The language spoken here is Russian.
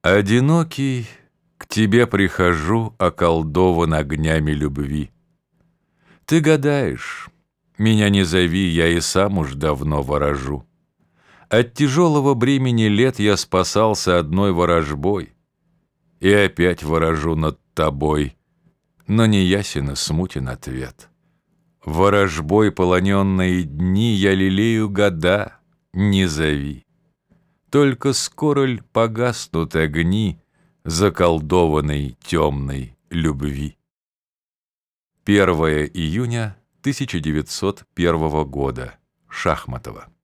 Одинокий, к тебе прихожу, околдован огнями любви. Ты гадаешь, меня не зови, я и сам уж давно ворожу. От тяжелого бремени лет я спасался одной ворожбой, и опять ворожу над тобой, но не ясен и смутен ответ. Ворожбой полоненные дни я лелею года, не зови. Только скоро ль погаснут огни заколдованной темной любви. 1 июня 1901 года. Шахматова.